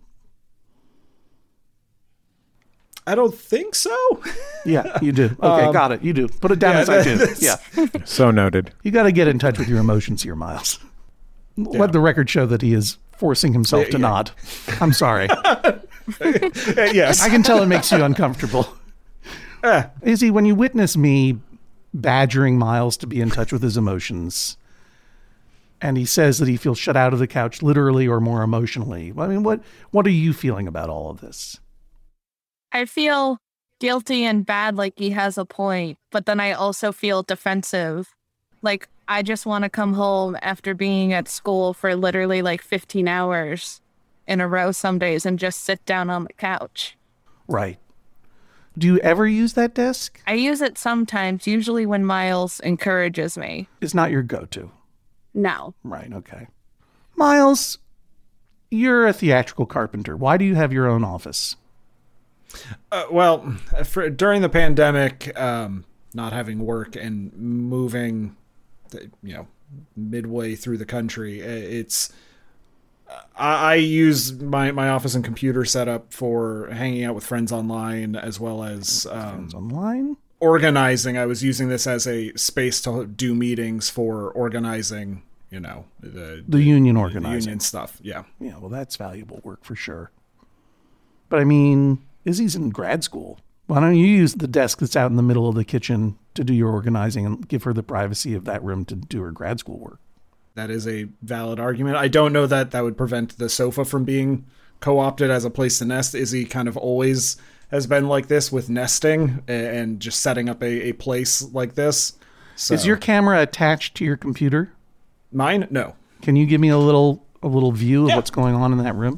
I don't think so. Yeah, you do. Okay, got it. You do. Put it down yeah, as I do. that's- Yeah. So noted. You got to get in touch with your emotions here, Miles. Let the record show that he is forcing himself to Yeah. nod. I'm sorry. Uh, yes. I can tell it makes you uncomfortable. Eh. Izzy, when you witness me badgering Miles to be in touch with his emotions, and he says that he feels shut out of the couch literally or more emotionally, I mean, what what are you feeling about all of this? I feel guilty and bad, like he has a point, but then I also feel defensive. Like, I just want to come home after being at school for literally like fifteen hours in a row some days and just sit down on the couch. Right. Do you ever use that desk? I use it sometimes, usually when Miles encourages me. It's not your go-to. No. Right, okay. Miles, you're a theatrical carpenter. Why do you have your own office? Uh, well, for, during the pandemic, um, not having work and moving, you know, midway through the country. It's I, I use my, my office and computer setup for hanging out with friends online, as well as um, Friends online? organizing. I was using this as a space to do meetings for organizing, you know, the, The union the organizing. union stuff. Yeah. Yeah, well, that's valuable work for sure. But I mean, Izzy's in grad school. Why don't you use the desk that's out in the middle of the kitchen to do your organizing and give her the privacy of that room to do her grad school work? That is a valid argument. I don't know that that would prevent the sofa from being co-opted as a place to nest. Izzy kind of always has been like this with nesting and just setting up a, a place like this. So, Is your camera attached to your computer? mine? No. Can you give me a little a little view of what's going on in that room?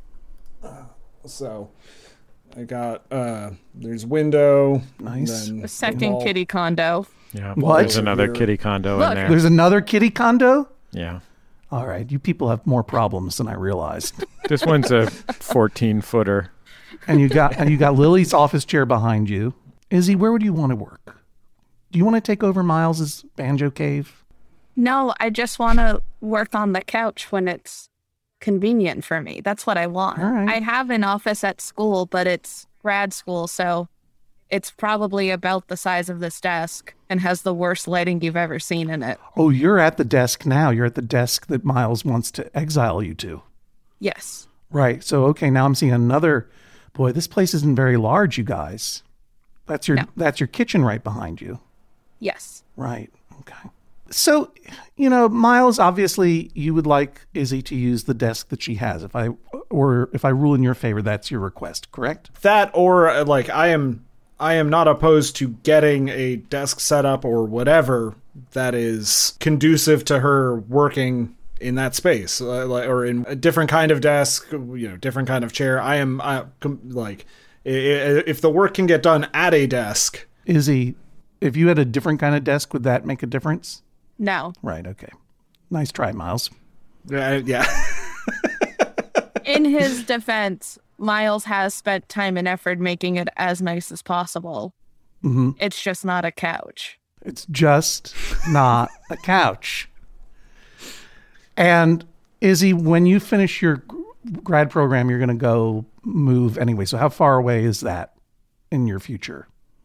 So I got, uh, there's window. Nice. Then A second wall. kitty condo. Yeah. What? There's another kitty condo Look, in there. There's another kitty condo? Yeah. All right, you people have more problems than I realized. This one's a fourteen footer. And you got and you got Lily's office chair behind you. Izzy, where would you want to work? Do you want to take over Miles's banjo cave? No, I just want to work on the couch when it's convenient for me. That's what I want. All right. I have an office at school, but it's grad school, so it's probably about the size of this desk and has the worst lighting you've ever seen in it. Oh, you're at the desk now. You're at the desk that Miles wants to exile you to. Yes. Right. So, okay, now I'm seeing another. Boy, this place isn't very large, you guys. That's your No. that's your kitchen right behind you. Yes. Right. Okay. So, you know, Miles, obviously you would like Izzy to use the desk that she has. If I or if I rule in your favor, that's your request, correct? That, or uh, like I am I am not opposed to getting a desk set up or whatever that is conducive to her working in that space, uh, like, or in a different kind of desk, you know, different kind of chair. I am I, com- like, i- i- if the work can get done at a desk. Izzy, if you had a different kind of desk, would that make a difference? No. Right. Okay. Nice try, Miles. Uh, yeah. In his defense, Miles has spent time and effort making it as nice as possible. Mm-hmm. It's just not a couch. It's just not a couch. And Izzy, when you finish your gr- grad program, you're going to go move anyway. So how far away is that in your future?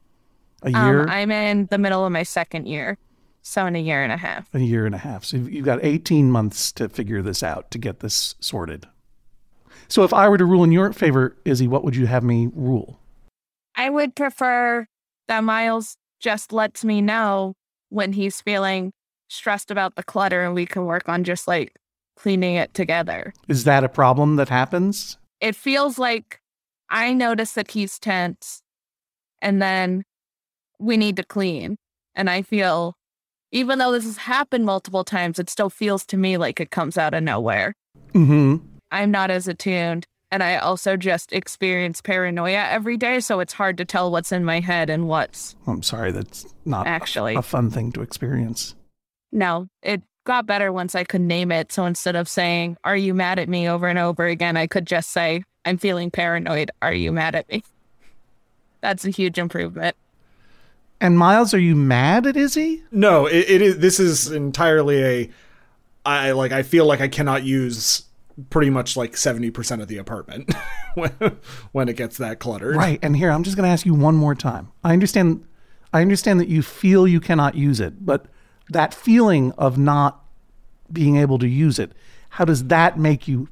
A year? Um, I'm in the middle of my second year, so in a year and a half. A year and a half. So you've you've got eighteen months to figure this out, to get this sorted. So if I were to rule in your favor, Izzy, what would you have me rule? I would prefer that Miles just lets me know when he's feeling stressed about the clutter and we can work on just like cleaning it together. Is that a problem that happens? It feels like I notice that he's tense and then we need to clean. And I feel, even though this has happened multiple times, it still feels to me like it comes out of nowhere. Mm-hmm. I'm not as attuned. And I also just experience paranoia every day. So it's hard to tell what's in my head and what's I'm sorry, that's not actually. a fun thing to experience. No, it got better once I could name it. So instead of saying, "Are you mad at me?" over and over again, I could just say, "I'm feeling paranoid. Are you mad at me?" That's a huge improvement. And Miles, are you mad at Izzy? No, it, it is. This is entirely a. I like. I feel like I cannot use pretty much like seventy percent of the apartment when when it gets that cluttered. Right. And here, I'm just going to ask you one more time. I understand. I understand that you feel you cannot use it, but that feeling of not being able to use it, how does that make you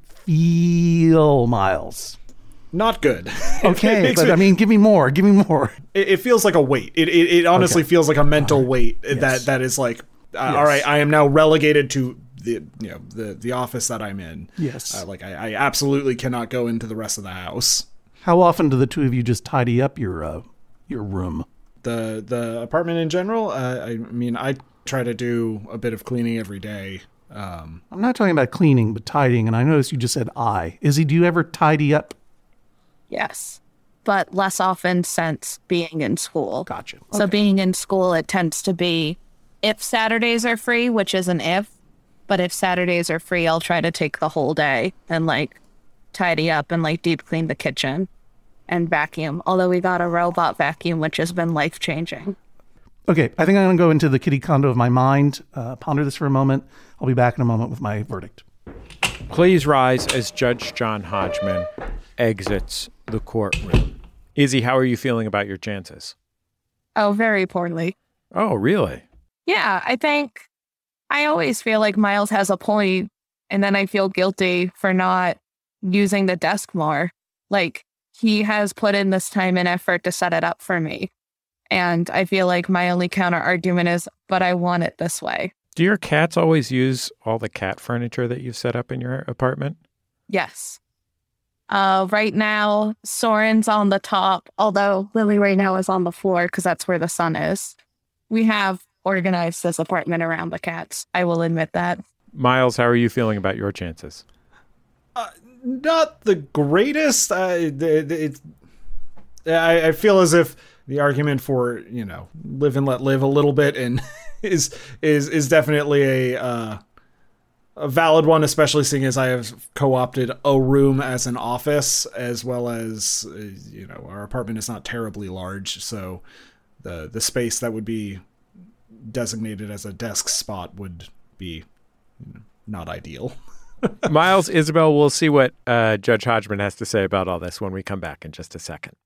feel, Miles? Not good. Okay, It makes but me- I mean, give me more. Give me more. It, it feels like a weight. It it, it honestly Okay. feels like a mental weight Yes. that that is like, uh, Yes. all right, I am now relegated to the you know the the office that I'm in. Yes. Uh, like I, I absolutely cannot go into the rest of the house. How often do the two of you just tidy up your uh, your room? The the apartment in general. Uh, I mean, I try to do a bit of cleaning every day. Um, I'm not talking about cleaning, but tidying. And I noticed you just said I. Izzy, do you ever tidy up? Yes, but less often since being in school. Gotcha. So Okay. being in school, it tends to be if Saturdays are free, which is an if, but if Saturdays are free, I'll try to take the whole day and like tidy up and like deep clean the kitchen and vacuum. Although we got a robot vacuum, which has been life changing. Okay, I think I'm going to go into the kitty condo of my mind, uh, ponder this for a moment. I'll be back in a moment with my verdict. Please rise as Judge John Hodgman exits the courtroom. Izzy, how are you feeling about your chances? Oh, very poorly. Oh, really? Yeah, I think I always feel like Miles has a point, and then I feel guilty for not using the desk more. Like, he has put in this time and effort to set it up for me. And I feel like my only counter argument is, but I want it this way. Do your cats always use all the cat furniture that you've set up in your apartment? Yes. Uh, right now, Soren's on the top, although Lily right now is on the floor because that's where the sun is. We have organized this apartment around the cats. I will admit that. Miles, how are you feeling about your chances? Uh, not the greatest. Uh, it, it, I, I feel as if the argument for, you know, live and let live a little bit and is is is definitely a uh, a valid one, especially seeing as I have co-opted a room as an office, as well as, uh, you know, our apartment is not terribly large, so the the space that would be designated as a desk spot would be, you know, not ideal. Miles, Isabel, we'll see what uh, Judge Hodgman has to say about all this when we come back in just a second.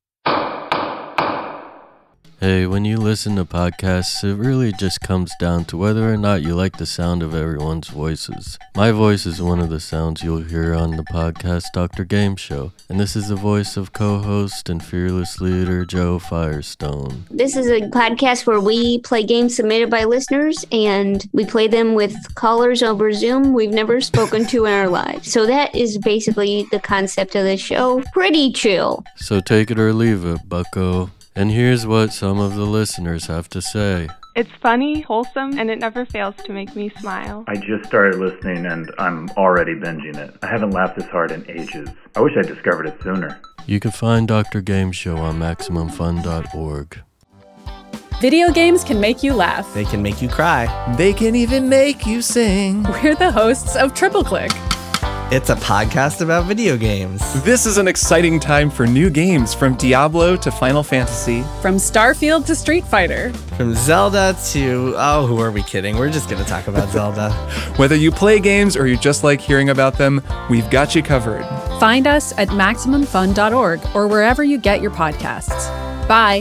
Hey, when you listen to podcasts, it really just comes down to whether or not you like the sound of everyone's voices. My voice is one of the sounds you'll hear on the podcast Doctor Game Show, and this is the voice of co-host and fearless leader Joe Firestone. This is a podcast where we play games submitted by listeners, and we play them with callers over Zoom we've never spoken to in our lives. So that is basically the concept of the show. Pretty chill. So take it or leave it, bucko. And here's what some of the listeners have to say. It's funny, wholesome, and it never fails to make me smile. I just started listening and I'm already binging it. I haven't laughed this hard in ages. I wish I discovered it sooner. You can find Doctor Game Show on Maximum Fun dot org. Video games can make you laugh. They can make you cry. They can even make you sing. We're the hosts of Triple Click. It's a podcast about video games. This is an exciting time for new games, from Diablo to Final Fantasy. From Starfield to Street Fighter. From Zelda to... Oh, who are we kidding? We're just going to talk about Zelda. Whether you play games or you just like hearing about them, we've got you covered. Find us at Maximum Fun dot org or wherever you get your podcasts. Bye.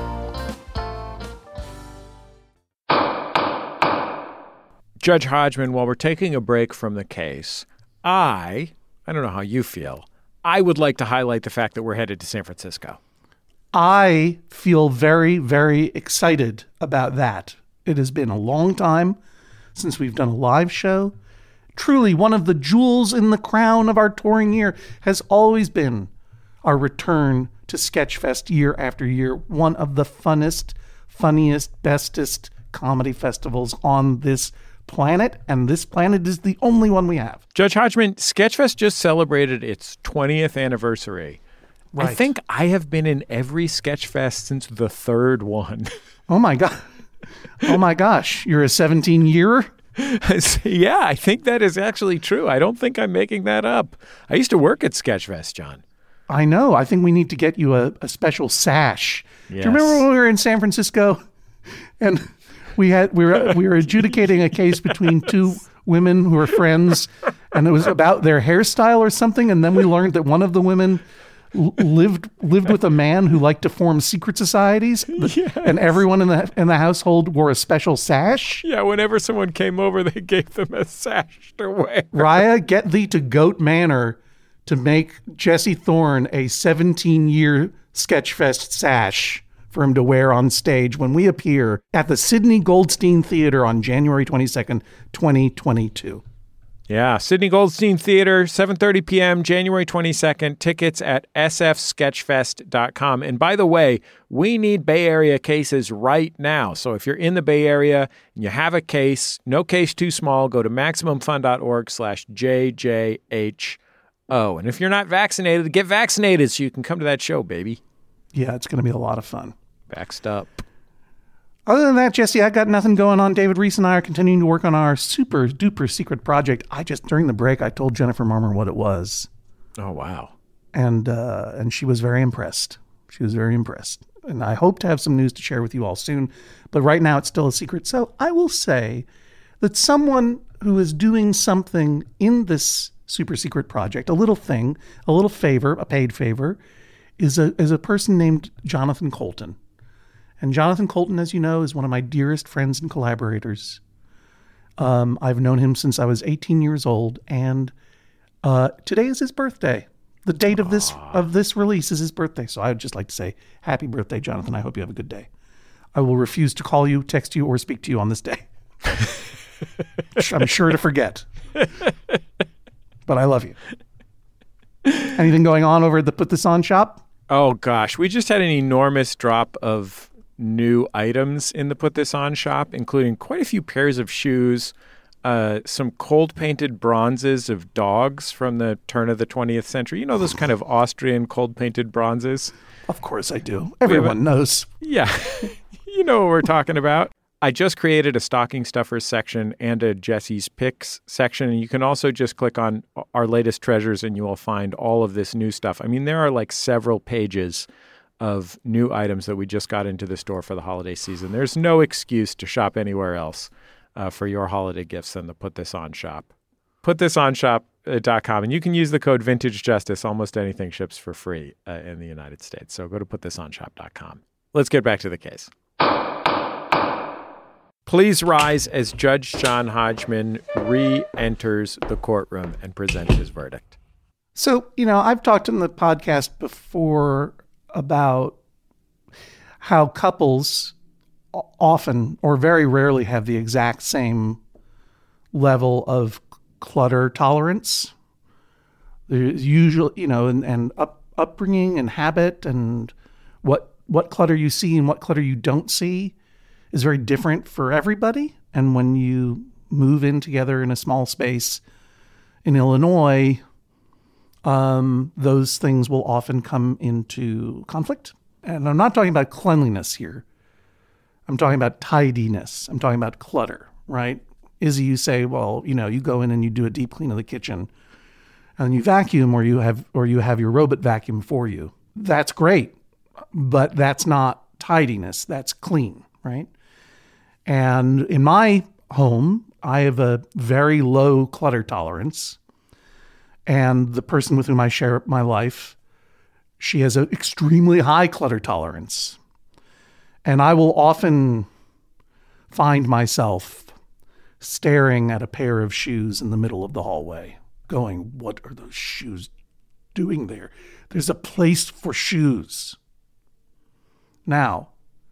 Judge Hodgman, while we're taking a break from the case, I, I don't know how you feel, I would like to highlight the fact that we're headed to San Francisco. I feel very, very excited about that. It has been a long time since we've done a live show. Truly, one of the jewels in the crown of our touring year has always been our return to Sketchfest year after year. One of the funnest, funniest, bestest comedy festivals on this planet, and this planet is the only one we have. Judge Hodgman, Sketchfest just celebrated its twentieth anniversary. Right. I think I have been in every Sketchfest since the third one. Oh my God. Oh my gosh. You're a seventeen-yearer? Yeah, I think that is actually true. I don't think I'm making that up. I used to work at Sketchfest, John. I know. I think we need to get you a, a special sash. Yes. Do you remember when we were in San Francisco and we had we were we were adjudicating a case between two women who were friends, and it was about their hairstyle or something, and then we learned that one of the women lived lived with a man who liked to form secret societies, yes. And everyone in the in the household wore a special sash. Yeah, whenever someone came over, they gave them a sash to wear. Raya, get thee to Goat Manor to make Jesse Thorne a seventeen-year Sketchfest sash for him to wear on stage when we appear at the Sidney Goldstein Theater on January twenty-second, twenty twenty-two. Yeah, Sidney Goldstein Theater, seven thirty p.m., January twenty-second. Tickets at s f sketchfest dot com. And by the way, we need Bay Area cases right now. So if you're in the Bay Area and you have a case, no case too small, go to MaximumFun.org slash JJHO. And if you're not vaccinated, get vaccinated so you can come to that show, baby. Yeah, it's going to be a lot of fun. Vaxxed up. Other than that, Jesse, I got nothing going on. David Reese and I are continuing to work on our super duper secret project. I just, during the break, I told Jennifer Marmer what it was. Oh, wow. And uh, and she was very impressed. She was very impressed. and I hope to have some news to share with you all soon. But right now, it's still a secret. So I will say that someone who is doing something in this super secret project, a little thing, a little favor, a paid favor, is a is a person named Jonathan Colton. And Jonathan Colton, as you know, is one of my dearest friends and collaborators. Um, I've known him since I was eighteen years old, and uh, today is his birthday. The date of this of this release is his birthday. So I would just like to say, happy birthday, Jonathan. I hope you have a good day. I will refuse to call you, text you, or speak to you on this day. I'm sure to forget. But I love you. Anything going on over at the Put This On shop? Oh, gosh. We just had an enormous drop of new items in the Put This On shop, including quite a few pairs of shoes, uh, some cold-painted bronzes of dogs from the turn of the twentieth century. You know those kind of Austrian cold-painted bronzes? Of course I do. Everyone knows. Yeah. You know what we're talking about. I just created a stocking stuffers section and a Jesse's Picks section, and you can also just click on our latest treasures and you will find all of this new stuff. I mean, there are like several pages of new items that we just got into the store for the holiday season. There's no excuse to shop anywhere else uh, for your holiday gifts than the Put This On shop. put this on shop dot com, and you can use the code Vintage Justice. Almost anything ships for free uh, in the United States. So go to put this on shop dot com. Let's get back to the case. Please rise as Judge John Hodgman re-enters the courtroom and presents his verdict. So, you know, I've talked in the podcast before about how couples often or very rarely have the exact same level of clutter tolerance. There's usually, you know, and, and up, upbringing and habit and what what clutter you see and what clutter you don't see is very different for everybody. And when you move in together in a small space in Illinois, um, those things will often come into conflict. And I'm not talking about cleanliness here. I'm talking about tidiness. I'm talking about clutter, right? Izzy, you say, well, you know, you go in and you do a deep clean of the kitchen and you vacuum or you have or you have your robot vacuum for you. That's great, but that's not tidiness. That's clean, right? And in my home, I have a very low clutter tolerance. And the person with whom I share my life, she has an extremely high clutter tolerance. And I will often find myself staring at a pair of shoes in the middle of the hallway, going, what are those shoes doing there? There's a place for shoes. Now,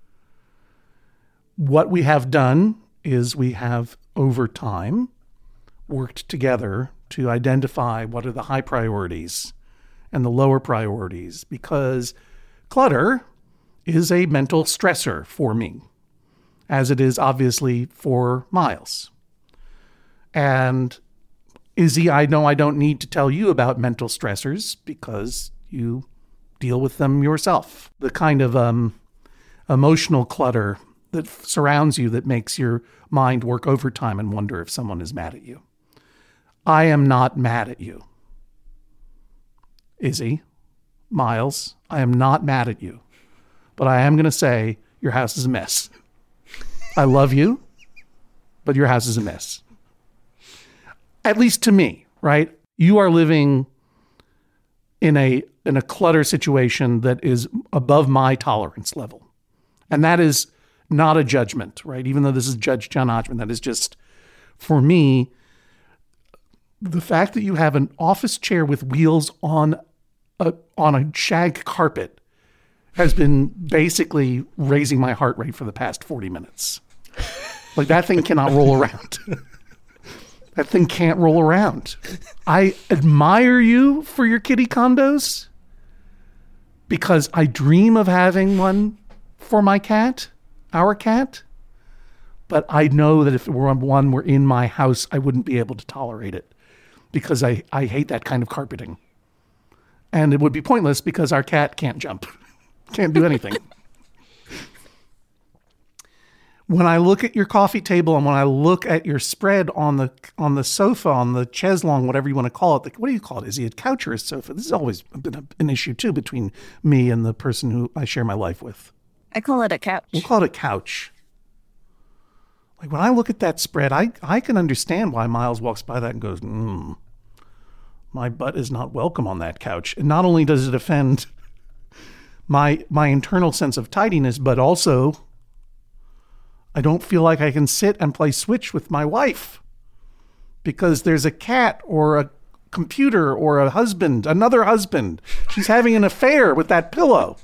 what we have done is we have, over time, worked together to identify what are the high priorities and the lower priorities, because clutter is a mental stressor for me, as it is obviously for Miles. And Izzy, I know I don't need to tell you about mental stressors because you deal with them yourself. The kind of um, emotional clutter that surrounds you that makes your mind work overtime and wonder if someone is mad at you. I am not mad at you. Izzy, Miles, I am not mad at you. But I am going to say your house is a mess. I love you, but your house is a mess. At least to me, right? You are living in a in a clutter situation that is above my tolerance level. And that is not a judgment, right? Even though this is Judge John Hodgman, that is just, for me, the fact that you have an office chair with wheels on a on a shag carpet has been basically raising my heart rate for the past forty minutes. Like, that thing cannot roll around. That thing can't roll around. I admire you for your kitty condos because I dream of having one for my cat, our cat. But I know that if it were one were in my house, I wouldn't be able to tolerate it because I, I hate that kind of carpeting. And it would be pointless because our cat can't jump, can't do anything. When I look at your coffee table and when I look at your spread on the on the sofa, on the chaise longue, whatever you want to call it, the, what do you call it? Is he a couch or a sofa? This has always been a, an issue too between me and the person who I share my life with. I call it a couch. We'll call it a couch. Like when I look at that spread, I, I can understand why Miles walks by that and goes, hmm, my butt is not welcome on that couch. And not only does it offend my my internal sense of tidiness, but also I don't feel like I can sit and play Switch with my wife because there's a cat or a computer or a husband, another husband. She's having an affair with that pillow.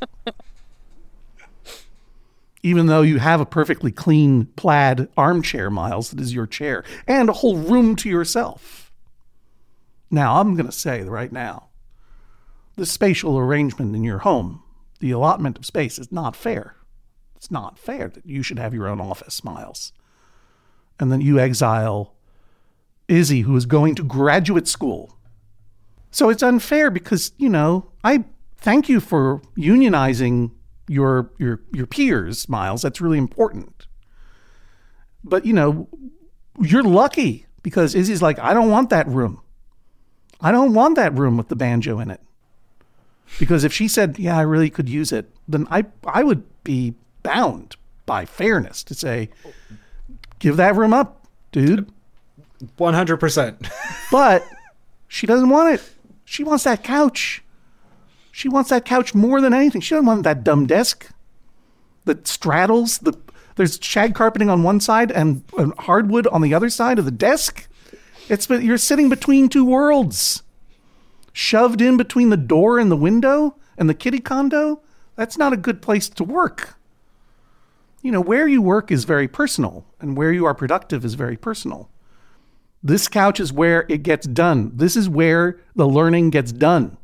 Even though you have a perfectly clean plaid armchair, Miles, that is your chair, and a whole room to yourself. Now, I'm going to say right now, the spatial arrangement in your home, the allotment of space is not fair. It's not fair that you should have your own office, Miles. And then you exile Izzy, who is going to graduate school. So it's unfair because, you know, I thank you for unionizing your your your peers, Miles. That's really important. But, you know, you're lucky because Izzy's like, I don't want that room. I don't want that room with the banjo in it. Because if she said, yeah, I really could use it, then I I would be bound by fairness to say, give that room up, dude. one hundred percent. But she doesn't want it. She wants that couch. She wants that couch more than anything. She doesn't want that dumb desk that straddles the. There's shag carpeting on one side and, and hardwood on the other side of the desk. It's you're sitting between two worlds, shoved in between the door and the window and the kitty condo. That's not a good place to work. You know, where you work is very personal, and where you are productive is very personal. This couch is where it gets done. This is where the learning gets done.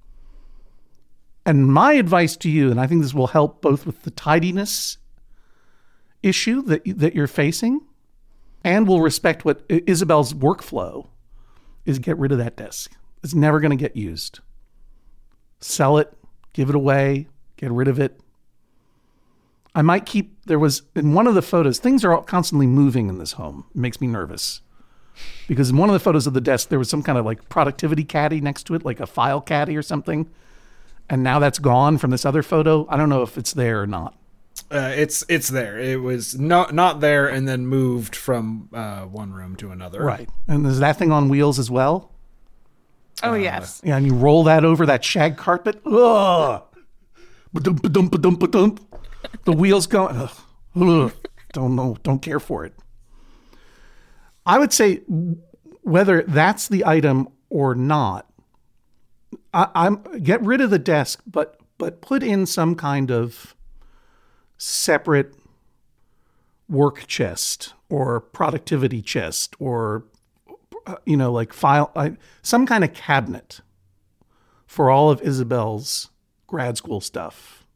And my advice to you, and I think this will help both with the tidiness issue that that you're facing, and will respect what Isabel's workflow is, get rid of that desk. It's never going to get used. Sell it, give it away, get rid of it. I might keep, there was, in one of the photos, things are constantly moving in this home. It makes me nervous. Because in one of the photos of the desk, there was some kind of like productivity caddy next to it, like a file caddy or something. And now that's gone from this other photo. I don't know if it's there or not. Uh, it's it's there. It was not not there and then moved from uh, one room to another. Right. And is that thing on wheels as well? Oh, uh, yes. Yeah, and you roll that over that shag carpet. Ugh. Ba-dum, ba-dum, ba-dum, ba-dum. The wheels go. Ugh. Ugh. Don't know. Don't care for it. I would say whether that's the item or not, I, I'm get rid of the desk, but but put in some kind of separate work chest or productivity chest or, you know, like file, I, some kind of cabinet for all of Isabel's grad school stuff.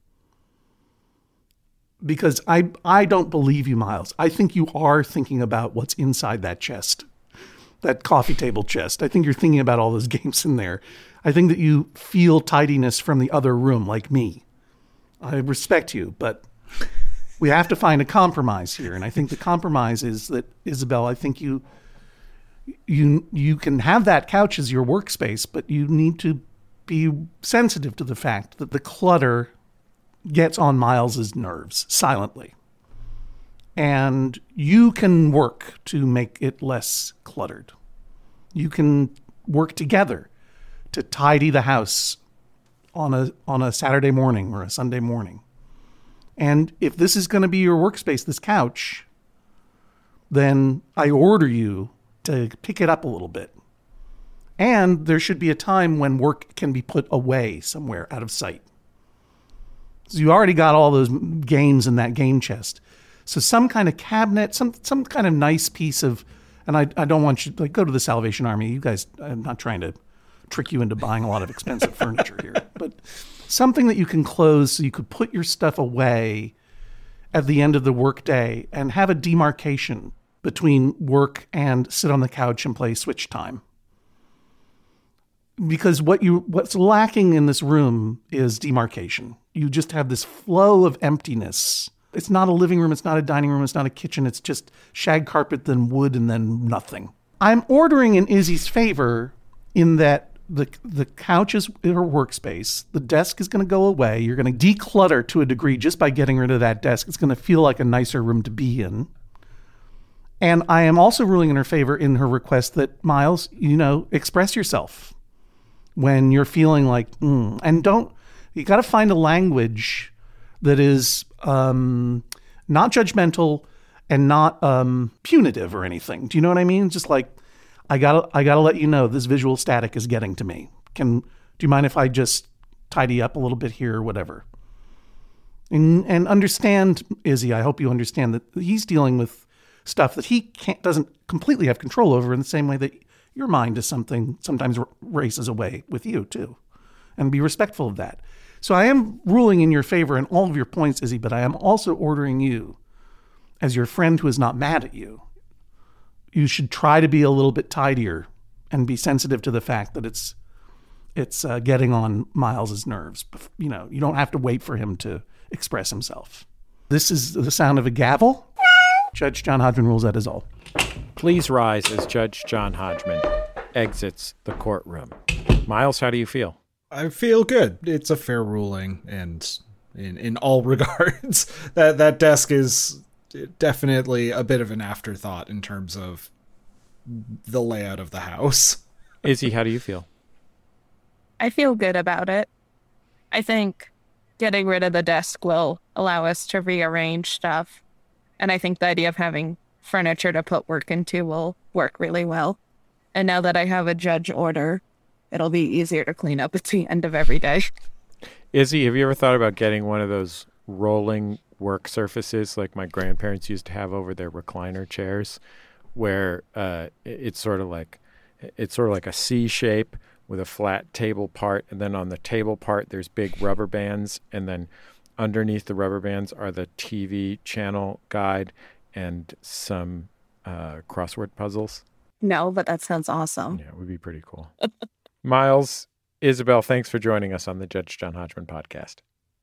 Because I, I don't believe you, Miles. I think you are thinking about what's inside that chest, that coffee table chest. I think you're thinking about all those games in there. I think that you feel tidiness from the other room, like me. I respect you, but we have to find a compromise here. And I think the compromise is that, Isabel, I think you you you can have that couch as your workspace, but you need to be sensitive to the fact that the clutter gets on Miles's nerves silently. And you can work to make it less cluttered. You can work together to tidy the house on a on a Saturday morning or a Sunday morning. And if this is going to be your workspace, this couch, then I order you to pick it up a little bit. And there should be a time when work can be put away somewhere out of sight. So you already got all those games in that game chest. So some kind of cabinet, some some kind of nice piece of, and I, I don't want you to like, go to the Salvation Army. You guys, I'm not trying to trick you into buying a lot of expensive furniture here, but something that you can close so you could put your stuff away at the end of the workday and have a demarcation between work and sit on the couch and play Switch time. Because what you what's lacking in this room is demarcation. You just have this flow of emptiness. It's not a living room, it's not a dining room, it's not a kitchen, it's just shag carpet, then wood, and then nothing. I'm ordering in Izzy's favor in that the the couch is her workspace. The desk is going to go away. You're going to declutter to a degree just by getting rid of that desk. It's going to feel like a nicer room to be in. And I am also ruling in her favor in her request that, Miles, you know, express yourself when you're feeling like, mm, and don't, you got to find a language that is um, not judgmental and not um, punitive or anything. Do you know what I mean? Just like, I gotta, I gotta let you know this visual static is getting to me. Can, do you mind if I just tidy up a little bit here or whatever? And, and understand, Izzy, I hope you understand that he's dealing with stuff that he can't, doesn't completely have control over, in the same way that your mind is something sometimes r- races away with you too. And be respectful of that. So I am ruling in your favor in all of your points, Izzy, but I am also ordering you, as your friend who is not mad at you, you should try to be a little bit tidier and be sensitive to the fact that it's it's uh, getting on Miles's nerves. You know, you don't have to wait for him to express himself. This is the sound of a gavel. Judge John Hodgman rules that is all. Please rise as Judge John Hodgman exits the courtroom. Miles, how do you feel? I feel good. It's a fair ruling, and in in all regards, that that desk is definitely a bit of an afterthought in terms of the layout of the house. Izzy, how do you feel? I feel good about it. I think getting rid of the desk will allow us to rearrange stuff. And I think the idea of having furniture to put work into will work really well. And now that I have a judge order, it'll be easier to clean up at the end of every day. Izzy, have you ever thought about getting one of those rolling work surfaces like my grandparents used to have over their recliner chairs, where uh, it's sort of like it's sort of like a C shape with a flat table part, and then on the table part there's big rubber bands, and then underneath the rubber bands are the T V channel guide and some uh, crossword puzzles? No, but that sounds awesome. Yeah, it would be pretty cool. Miles, Isabel, thanks for joining us on the Judge John Hodgman podcast.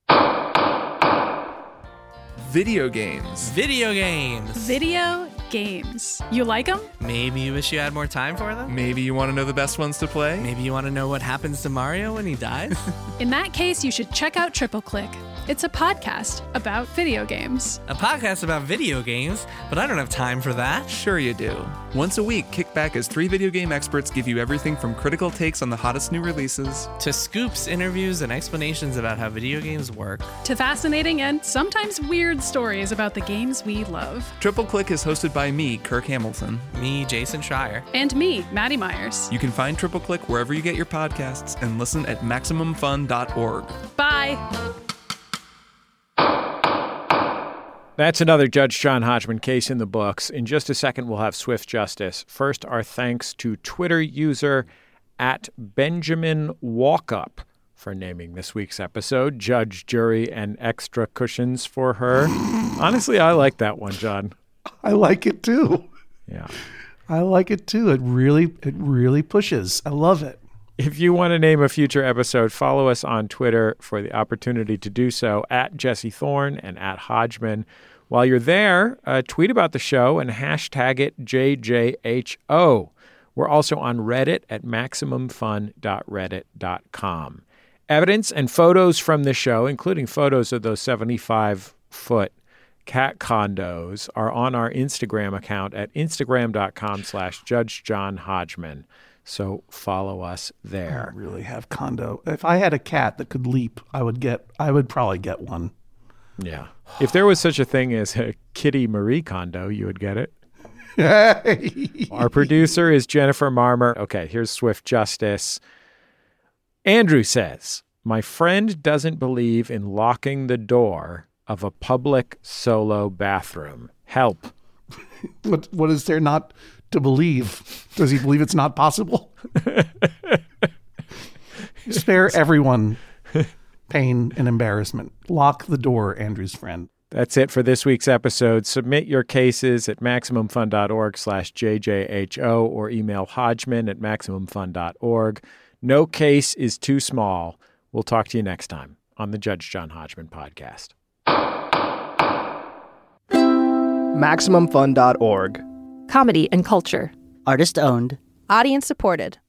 Video games. Video games. Video games. You like them? Maybe you wish you had more time for them? Maybe you want to know the best ones to play? Maybe you want to know what happens to Mario when he dies? In that case, you should check out Triple Click. It's a podcast about video games. A podcast about video games? But I don't have time for that. Sure you do. Once a week, kick back as three video game experts give you everything from critical takes on the hottest new releases to scoops, interviews, and explanations about how video games work, to fascinating and sometimes weird stories about the games we love. Triple Click is hosted by me, Kirk Hamilton. Me, Jason Schreier. And me, Maddie Myers. You can find Triple Click wherever you get your podcasts and listen at maximum fun dot org. Bye. That's another Judge John Hodgman case in the books. In just a second, we'll have swift justice. First, our thanks to Twitter user at Benjamin Walkup for naming this week's episode Judge, Jury, and Extra Cushions for Her. Honestly, I like that one, John. I like it too. Yeah. I like it too. It really, it really pushes. I love it. If you want to name a future episode, follow us on Twitter for the opportunity to do so, at Jesse Thorne and at Hodgman. While you're there, uh, tweet about the show and hashtag it J J H O. We're also on Reddit at maximum fun dot reddit dot com. Evidence and photos from the show, including photos of those seventy-five foot cat condos, are on our Instagram account at instagram dot com slash Judge John Hodgman. So follow us there. I really have condo. If I had a cat that could leap, I would get. I would probably get one. Yeah. If there was such a thing as a Kitty Marie condo, you would get it. Our producer is Jennifer Marmer. Okay, here's swift justice. Andrew says, my friend doesn't believe in locking the door of a public solo bathroom. Help. What What is there not to believe? Does he believe it's not possible? Spare everyone pain and embarrassment. Lock the door, Andrew's friend. That's it for this week's episode. Submit your cases at maximum fun dot org slash J J H O or email Hodgman at maximum fun dot org. No case is too small. We'll talk to you next time on the Judge John Hodgman podcast. maximum fun dot org. Comedy and culture. Artist owned. Audience supported.